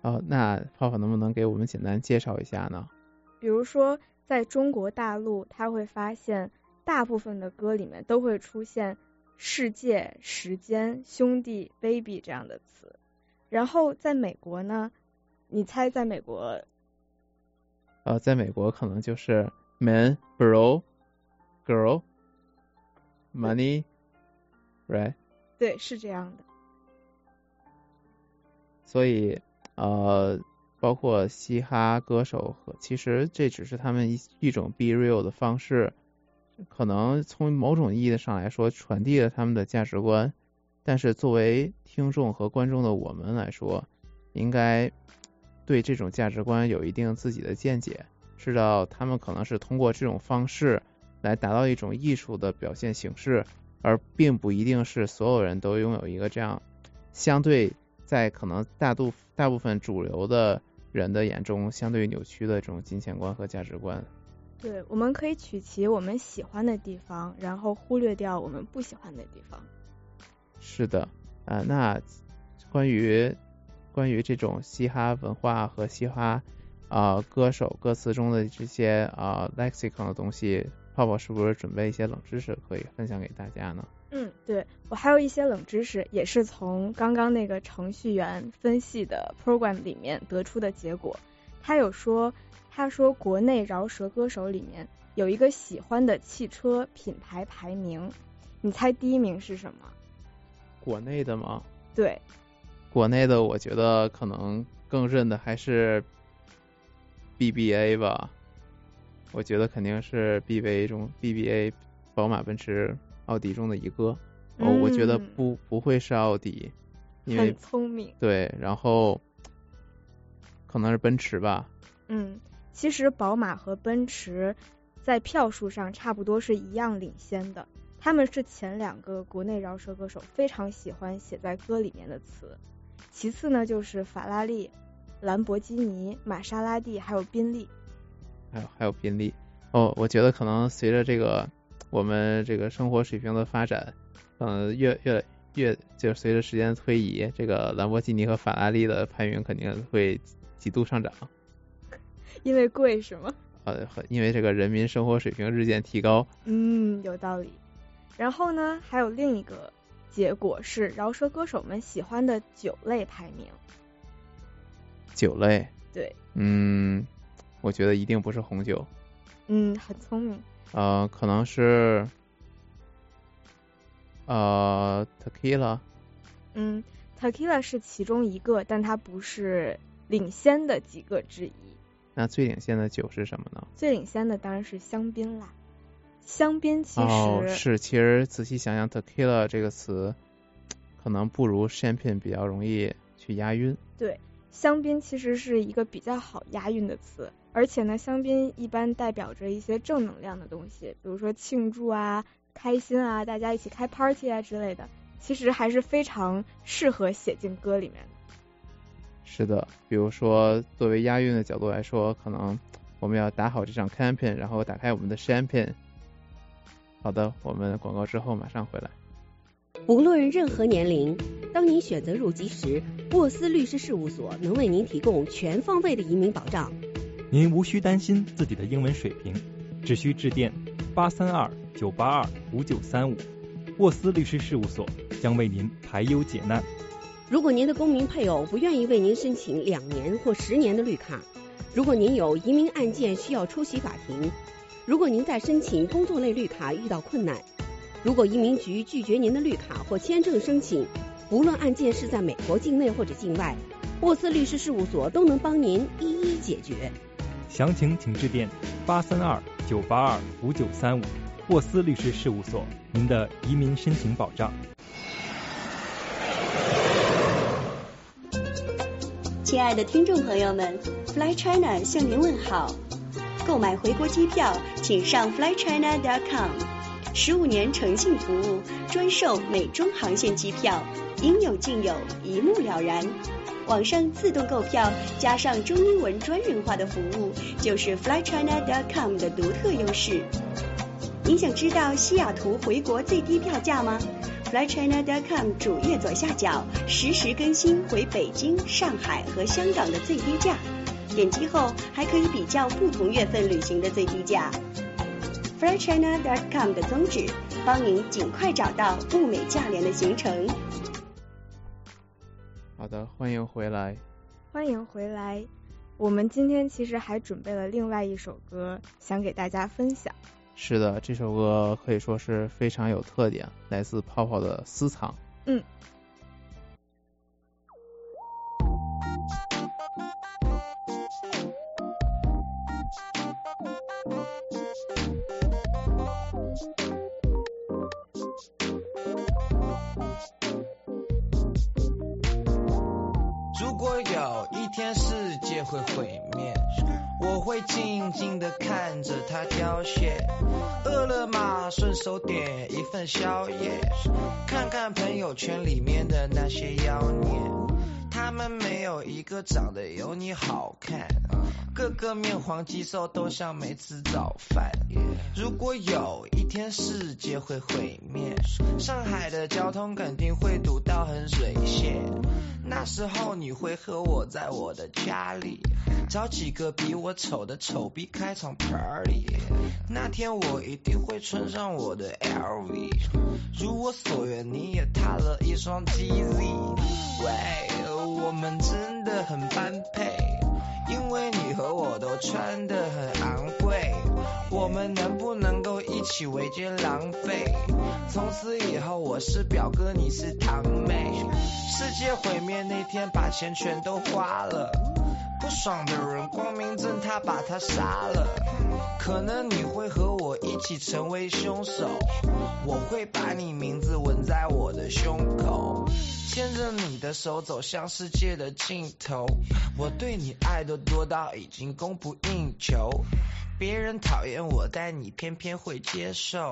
那泡泡能不能给我们简单介绍一下呢？ 比如说在中国大陆，他会发现大部分的歌里面都会出现世界、时间、兄弟、baby 这样的词。然后在美国呢，你猜在美国？ 在美国可能就是 man, bro, girl, money, right？ 对，是这样的。 所以包括嘻哈歌手其实这只是他们一种 be real 的方式，可能从某种意义上来说传递了他们的价值观，但是作为听众和观众的我们来说，应该对这种价值观有一定自己的见解，知道他们可能是通过这种方式来达到一种艺术的表现形式，而并不一定是所有人都拥有一个这样相对在可能大部分主流的人的眼中相对扭曲的这种金钱观和价值观。 对，我们可以取其我们喜欢的地方，然后忽略掉我们不喜欢的地方。是的， 那关于这种嘻哈文化和嘻哈歌手歌词中的这些lexicon 的东西，泡泡是不是准备一些冷知识可以分享给大家呢？ 对，我还有一些冷知识，也是从刚刚那个程序员分析的 program 里面得出的结果。他说国内饶舌歌手里面有一个喜欢的汽车品牌排名，你猜第一名是什么？ 国内的吗？ 对， 国内的我觉得可能更认的还是 BBA 吧，我觉得肯定是 BBA 宝马奔驰奥迪中的一个。我觉得不会是奥迪，因为很聪明。 对，然后可能是奔驰吧。 其实宝马和奔驰在票数上差不多是一样领先的，他们是前2个国内饶舌歌手非常喜欢写在歌里面的词。其次呢就是法拉利、兰博基尼、玛莎拉蒂还有宾利。 还有宾利。我觉得可能随着这个我们这个生活水平的发展，越就随着时间推移，这个兰博基尼和法拉利的排名肯定会几度上涨。 因为贵是吗？ 因为这个人民生活水平日渐提高。 有道理。然后呢，还有另一个结果是饶舌歌手们喜欢的酒类排名。 酒类？ 对。 我觉得一定不是红酒。 很聪明。 可能是tequila。 tequila 是其中一个，但它不是领先的几个之一。 那最领先的酒是什么呢？ 最领先的当然是香槟啦。香槟其实仔细想想 tequila 这个词可能不如 champagne 比较容易去押韵。 对，香槟其实是一个比较好押韵的词，而且呢香槟一般代表着一些正能量的东西，比如说庆祝啊、开心啊、大家一起开 party 啊之类的，其实还是非常适合写进歌里面的。 是的，比如说作为押韵的角度来说，可能我们要打好这场 campaign， 然后打开我们的 champagne。好的，我们广告之后马上回来。 无论任何年龄，当您选择入籍时，沃斯律师事务所能为您提供全方位的移民保障。 您无需担心自己的英文水平，只需致电832-982-5935，沃斯律师事务所将为您排忧解难。 如果您的公民配偶不愿意为您申请2年或10年的绿卡，如果您有移民案件需要出席法庭，如果您在申请工作类绿卡遇到困难，如果移民局拒绝您的绿卡或签证申请，无论案件是在美国境内或者境外，沃斯律师事务所都能帮您一一解决。 详情请致电832-982-5935，沃斯律师事务所，您的移民申请保障。 亲爱的听众朋友们， Fly China 向您问好。购买回国机票请上 flychina.com，15 年诚信服务，专售美中航线机票，应有尽有，一目了然。网上自动购票加上中英文专人化的服务，就是 flychina.com 的独特优势。您想知道西雅图回国最低票价吗？ flychina.com 主页左下角实时更新回北京、上海和香港的最低价，点击后还可以比较不同月份旅行的最低价。flychina.com 的宗旨，帮您尽快找到物美价廉的行程。 好的，欢迎回来。 欢迎回来。我们今天其实还准备了另外一首歌，想给大家分享。 是的，这首歌可以说是非常有特点，来自泡泡的私藏。 如果有一天世界会毁灭，我会静静地看着它凋谢，饿了么顺手点一份宵夜，看看朋友圈里面的那些妖孽，他们没有一个长得有你好看，个个面黄肌瘦都像没吃早饭。如果有一天世界会毁灭，上海的交通肯定会堵到很水泄，那时候你会和我在我的家里，找几个比我丑的丑逼开场 party， 那天我一定会穿上我的 LV， 如我所愿你也踏了一双 GZ， 喂，我们真的很般配，因为你和我都穿得很昂贵，我们能不能够一起围肩狼狈，从此以后我是表哥你是堂妹，世界毁灭那天把钱全都花了，不爽的人光明正大把他杀了，可能你会和我一起成为凶手，我会把你名字纹在我的胸口，牵着你的手走向世界的尽头，我对你爱的多到已经供不应求，别人讨厌我但你偏偏会接受，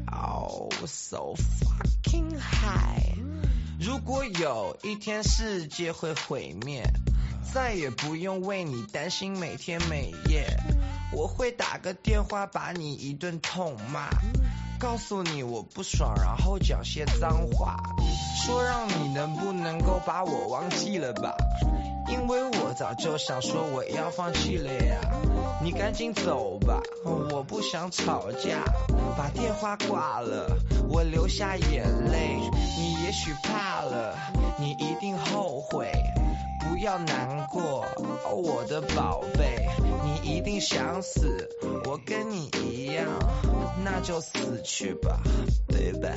Oh so fucking high。 如果有一天世界会毁灭，再也不用为你担心每天每夜，我会打个电话把你一顿痛骂，告诉你我不爽，然后讲些脏话，说让你能不能够把我忘记了吧，因为我早就想说我要放弃了呀，你赶紧走吧，我不想吵架，把电话挂了，我流下眼泪，你也许怕了，你一定后悔，不要难过，我的宝贝，你一定想死，我跟你一样，那就死去吧，对吧？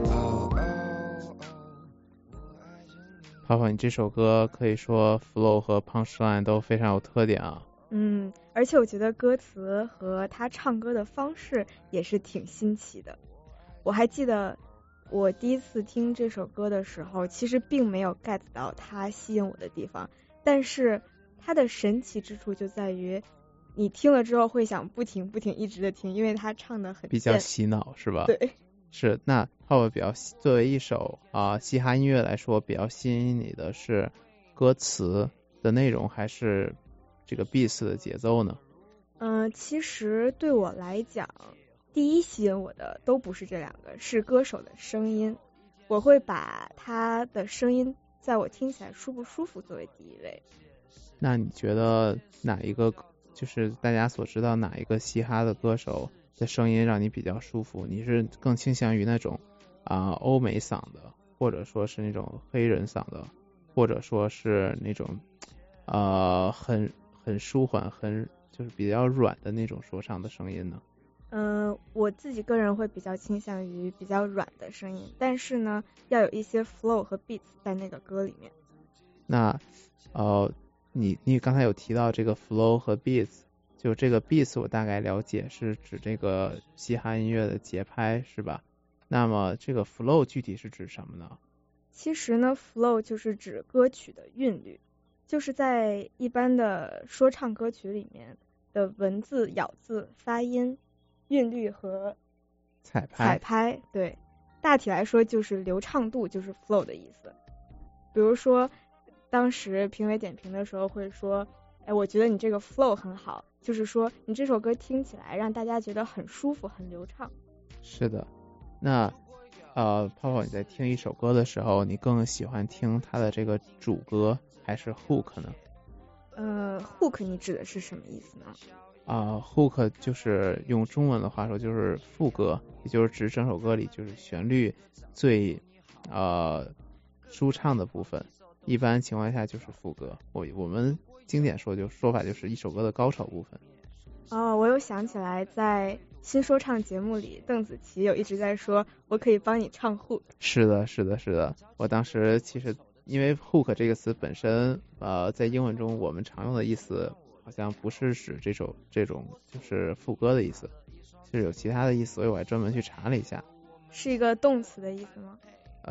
泡泡，你这首歌可以说 flow 和 punchline 都非常有特点啊。 而且我觉得歌词和他唱歌的方式也是挺新奇的。我还记得我第一次听这首歌的时候，其实并没有 get 到它吸引我的地方，但是它的神奇之处就在于你听了之后会想不停一直的听，因为他唱的很比较洗脑是吧？ 对， 是。那泡泡比较作为一首嘻哈音乐来说，比较吸引你的是歌词的内容还是这个 beats 的节奏呢？ 其实对我来讲，第一吸引我的都不是这两个，是歌手的声音，我会把他的声音在我听起来舒不舒服作为第一位。 那你觉得哪一个就是大家所知道哪一个嘻哈的歌手的声音让你比较舒服？你是更倾向于那种欧美嗓的，或者说是那种黑人嗓的，或者说是那种很舒缓就是比较软的那种说唱的声音呢？ 我自己个人会比较倾向于比较软的声音，但是呢要有一些 flow 和 beats 在那个歌里面。 那你刚才有提到这个 flow 和 beats， 就这个 beats 我大概了解是指这个嘻哈音乐的节拍是吧？那么这个 flow 具体是指什么呢？ 其实呢 flow 就是指歌曲的韵律，就是在一般的说唱歌曲里面的文字、咬字、发音、韵律和彩拍，对，大体来说就是流畅度，就是 flow 的意思。比如说当时评委点评的时候会说，我觉得你这个 flow 很好，就是说你这首歌听起来让大家觉得很舒服很流畅。 是的。那泡泡你在听一首歌的时候，你更喜欢听它的这个主歌还是 hook 呢 ？hook 你指的是什么意思呢 ？hook 就是用中文的话说就是副歌，也就是指整首歌里就是旋律最舒畅的部分，一般情况下就是副歌。我们经典说法就是一首歌的高潮部分。 我又想起来，在新说唱节目里，邓紫棋有一直在说我可以帮你唱 hook。是的，我当时其实因为 hook 这个词本身在英文中我们常用的意思好像不是指这种就是副歌的意思，是有其他的意思，所以我还专门去查了一下。 是一个动词的意思吗？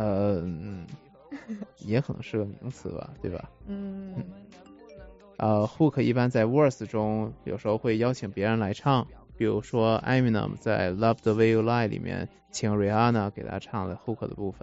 也可能是个名词吧，对吧？hook 一般在 verse 中有时候会邀请别人来唱，比如说 Eminem 在 Love the Way You Lie 里面请 Rihanna 给他唱了 hook 的部分。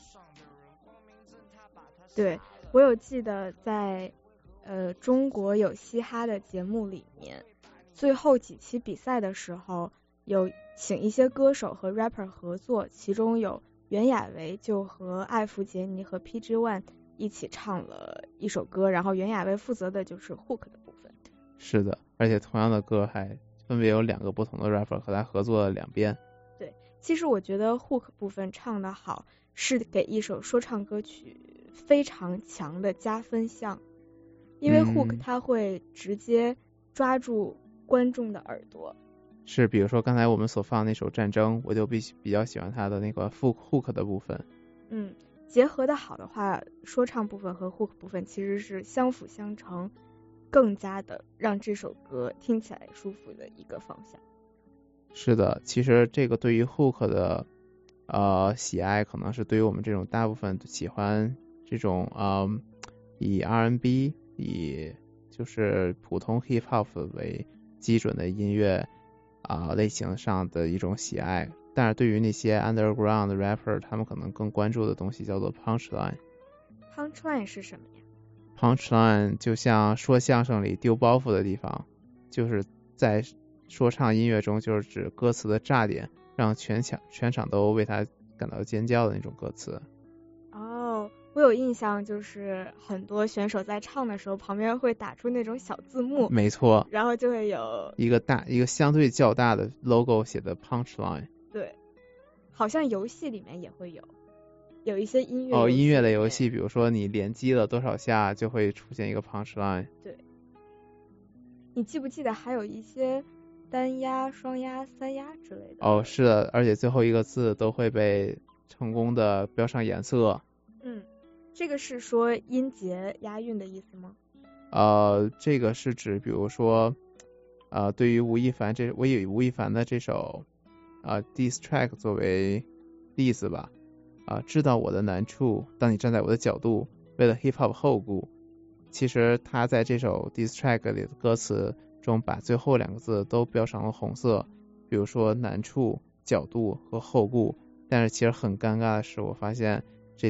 对，我有记得在中国有嘻哈的节目里面，最后几期比赛的时候有请一些歌手和 rapper 合作，其中有袁娅维就和艾弗杰尼和 PG One 一起唱了一首歌，然后袁娅维负责的就是 hook 的部分。 是的，而且同样的歌还分别有2个不同的 rapper 和他合作了2遍。 对，其实我觉得 hook 部分唱得好是给一首说唱歌曲非常强的加分项，因为 hook 它会直接抓住观众的耳朵。 是，比如说刚才我们所放那首战争，我就比较喜欢它的那个hook 的部分。 结合的好的话，说唱部分和 hook 部分其实是相辅相成，更加的让这首歌听起来舒服的一个方向。 是的，其实这个对于 hook 的喜爱，可能是对于我们这种大部分喜欢这种以 R&B 以就是普通 hip hop 为基准的音乐类型上的一种喜爱。但是对于那些 underground rapper， 他们可能更关注的东西叫做 punchline。punchline 是什么呀？ punchline 就像说相声里丢包袱的地方，就是在说唱音乐中就是指歌词的炸点，让全场都为他感到尖叫的那种歌词。 我有印象，就是很多选手在唱的时候旁边会打出那种小字幕。 没错， 然后就会有一个相对较大的 logo 写的 punchline。 对，好像游戏里面也会有一些音乐音乐的游戏，比如说你连击了多少下就会出现一个 punchline。 对，你记不记得还有一些单押、双押、三押之类的？ 是的，而且最后一个字都会被成功的标上颜色。 这个是说音节押韵的意思吗？ 这个是指比如说对于吴亦凡我以吴亦凡的这首diss track 作为例子吧。知道我的难处，当你站在我的角度，为了 hip hop 后顾。其实他在这首 diss track 里的歌词中把最后2个字都标成了红色，比如说难处、角度和后顾。但是其实很尴尬的是，我发现这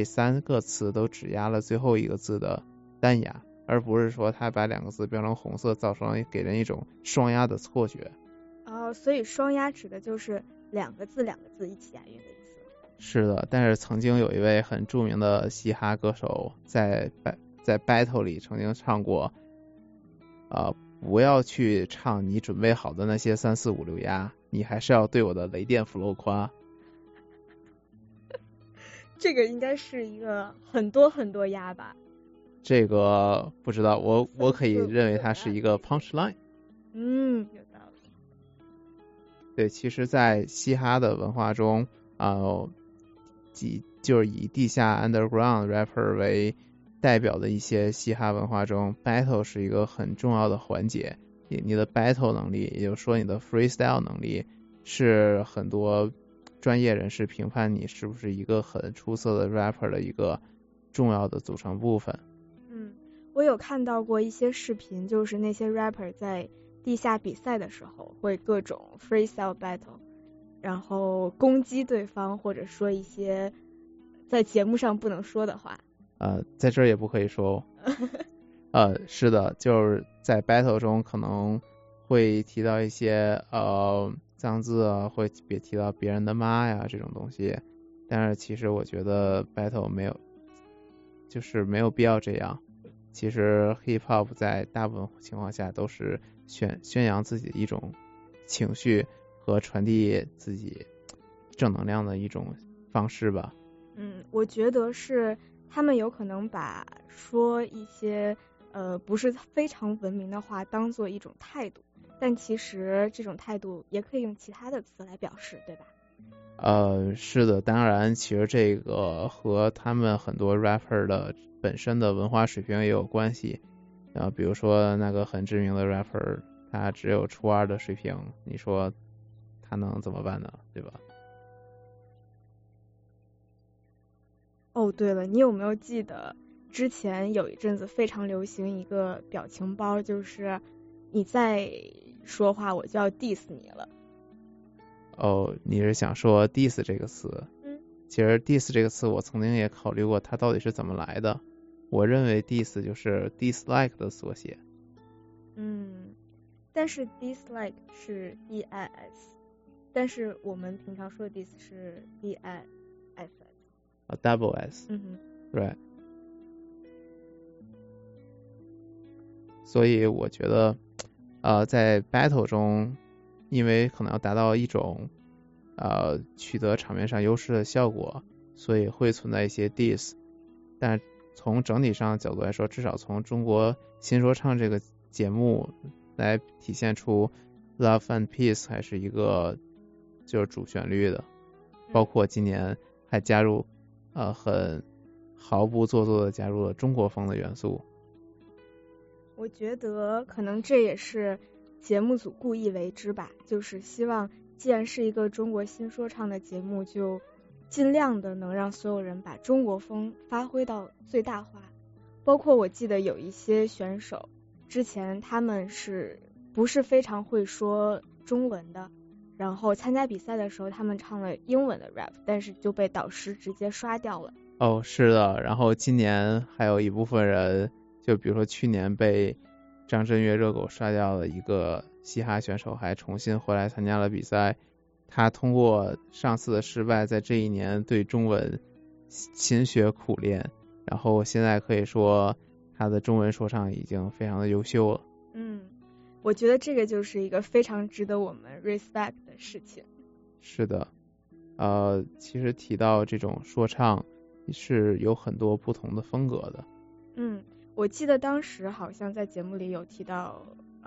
3个词都只押了最后一个字的单押，而不是说他把2个字标成红色，造成给人一种双押的错觉。 所以双押指的就是2个字一起押韵的意思。 是的，但是曾经有一位很著名的嘻哈歌手在 battle 里曾经唱过不要去唱你准备好的那些3、4、5、6押，你还是要对我的雷电 flow 夸。 这个应该是一个很多押吧？ 这个不知道，我可以认为它是一个 punchline。 有道理。 对，其实在嘻哈的文化中就是以地下 underground rapper 为代表的一些嘻哈文化中， battle 是一个很重要的环节。你的 battle 能力，也就是说你的 freestyle 能力，是很多专业人士评判你是不是一个很出色的 rapper 的一个重要的组成部分。 我有看到过一些视频，就是那些 rapper 在地下比赛的时候会各种 freestyle battle， 然后攻击对方，或者说一些在节目上不能说的话。 在这儿也不可以说。是的，就是在 battle 中可能会提到一些脏字啊，会别提到别人的妈呀这种东西。 但是其实我觉得 battle 没有必要这样。其实 hip hop 在大部分情况下都是宣扬自己的一种情绪和传递自己正能量的一种方式吧。 我觉得是他们有可能把说一些不是非常文明的话当做一种态度，但其实这种态度也可以用其他的词来表示，对吧？ 是的，当然其实这个和他们很多 rapper 的本身的文化水平也有关系。比如说那个很知名的 rapper， 他只有初2的水平，你说他能怎么办呢？对吧？ 哦，对了，你有没有记得之前有一阵子非常流行一个表情包，就是你再说话我就要 diss 你了。 你是想说 diss 这个词？其实 diss 这个词我曾经也考虑过它到底是怎么来的。我认为 diss 就是 dislike 的缩写。 但是 dislike 是 D-I-S， 但是我们平常说的 diss 是 D-I-S-S。double S。right。所以我觉得，在 battle 中，因为可能要达到一种取得场面上优势的效果，所以会存在一些 diss。但从整体上角度来说，至少从中国新说唱这个节目来体现出 Love and Peace 还是一个就是主旋律的，包括今年还加入很毫不做作的加入了中国风的元素。 我觉得可能这也是节目组故意为之吧，就是希望既然是一个中国新说唱的节目，就尽量的能让所有人把中国风发挥到最大化。包括我记得有一些选手之前他们是不是非常会说中文的，然后参加比赛的时候他们唱了英文的 rap， 但是就被导师直接刷掉了。 是的，然后今年还有一部分人，就比如说去年被张震岳热狗刷掉了一个嘻哈选手，还重新回来参加了比赛。他通过上次的失败，在这一年对中文勤学苦练，然后现在可以说他的中文说唱已经非常的优秀了。 我觉得这个就是一个非常值得我们 respect 的事情。 是的，其实提到这种说唱是有很多不同的风格的。 我记得当时好像在节目里有提到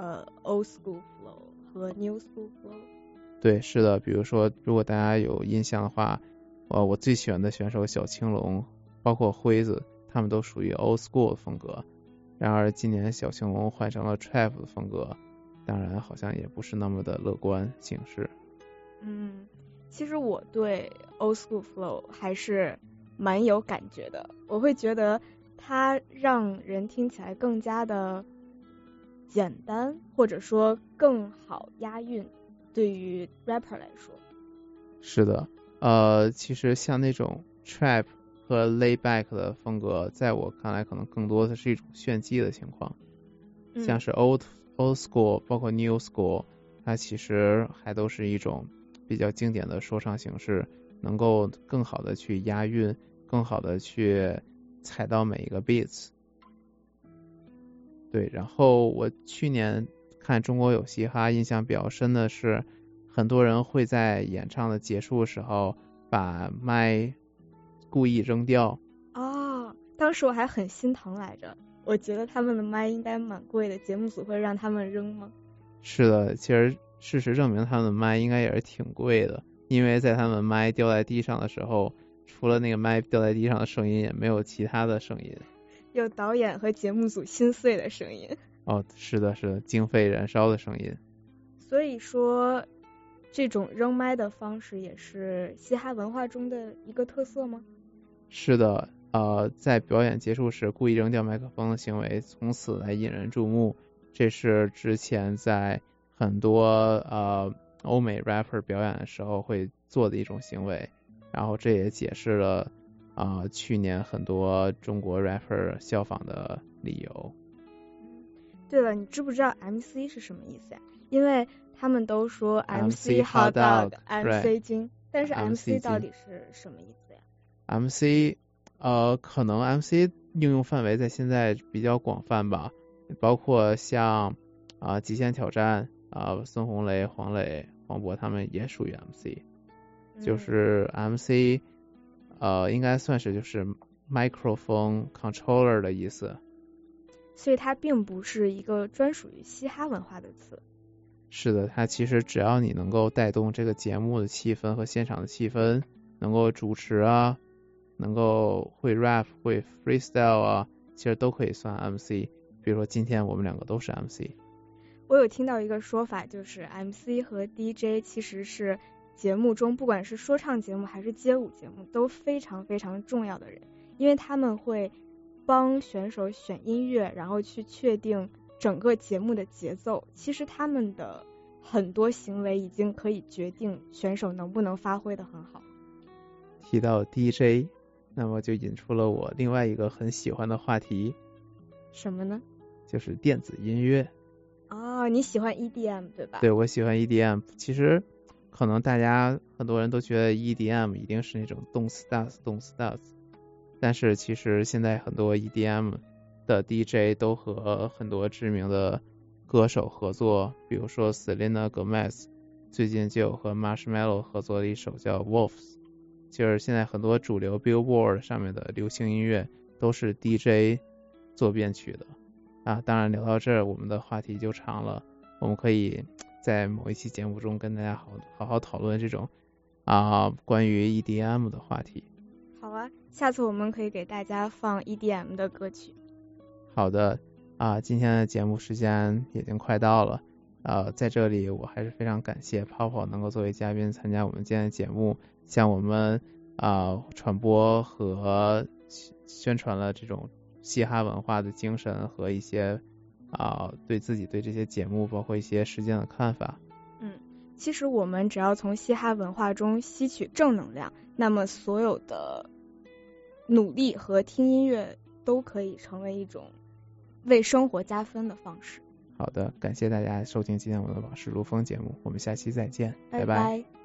old school flow 和 new school flow。 对，是的，比如说如果大家有印象的话，我最喜欢的选手小青龙包括辉子，他们都属于 old school 的风格。然而今年小青龙换成了 trap 的风格，当然好像也不是那么的乐观形势。 其实我对 old school flow 还是蛮有感觉的，我会觉得它让人听起来更加的简单，或者说更好押韵，对于 rapper 来说。 是的，其实像那种 trap 和 layback 的风格，在我看来可能更多的是一种炫技的情况。像是 old school 包括 new school， 它其实还都是一种比较经典的说唱形式，能够更好的去押韵，更好的去踩到每一个 beats。 对，然后我去年看中国有嘻哈印象比较深的是，很多人会在演唱的结束的时候把麦故意扔掉。 当时我还很心疼来着，我觉得他们的麦应该蛮贵的，节目组会让他们扔吗？ 是的，其实事实证明他们的麦应该也是挺贵的，因为在他们麦掉在地上的时候，除了那个麦掉在地上的声音，也没有其他的声音， 有导演和节目组心碎的声音。 是的，是的，经费燃烧的声音。 所以说这种扔麦的方式也是嘻哈文化中的一个特色吗？ 是的，在表演结束时故意扔掉麦克风的行为从此来引人注目，这是之前在很多欧美 rapper 表演的时候会做的一种行为，然后这也解释了去年很多中国 rapper 效仿的理由。 对了，你知不知道 MC 是什么意思呀？因为他们都说 MC hot dog MC 精，但是 MC 到底是什么意思呀？ MC 可能 MC 应用范围在现在比较广泛吧，包括像极限挑战孙红雷、黄磊、黄渤他们也属于 MC，就是 MC 应该算是就是 microphone controller 的意思， 所以它并不是一个专属于嘻哈文化的词。 是的，它其实只要你能够带动这个节目的气氛和现场的气氛，能够主持啊，能够会 rap 会 freestyle 啊，其实都可以算 MC。 比如说今天我们两个都是 MC。 我有听到一个说法，就是 MC 和 DJ 其实是节目中不管是说唱节目还是街舞节目都非常非常重要的人，因为他们会帮选手选音乐，然后去确定整个节目的节奏。其实他们的很多行为已经可以决定选手能不能发挥得很好。 提到 DJ， 那么就引出了我另外一个很喜欢的话题。 什么呢？ 就是电子音乐。 你喜欢 EDM 对吧？ 对，我喜欢 EDM。其实可能大家很多人都觉得 EDM 一定是那种动次打次，但是其实现在很多 EDM 的 DJ 都和很多知名的歌手合作，比如说 Selena Gomez 最近就有和 Marshmello 合作的一首叫 Wolves。 就是现在很多主流 Billboard 上面的流行音乐都是 DJ 做编曲的当然聊到这儿我们的话题就长了，我们可以在某一期节目中跟大家好好讨论这种关于 EDM 的话题。 好啊，下次我们可以给大家放 EDM 的歌曲。 好的今天的节目时间已经快到了在这里我还是非常感谢泡泡能够作为嘉宾参加我们今天的节目，向我们传播和宣传了这种嘻哈文化的精神和一些对自己对这些节目包括一些实践的看法。 其实我们只要从嘻哈文化中吸取正能量，那么所有的努力和听音乐都可以成为一种为生活加分的方式。 好的，感谢大家收听今天我们的往事如风节目，我们下期再见，拜拜。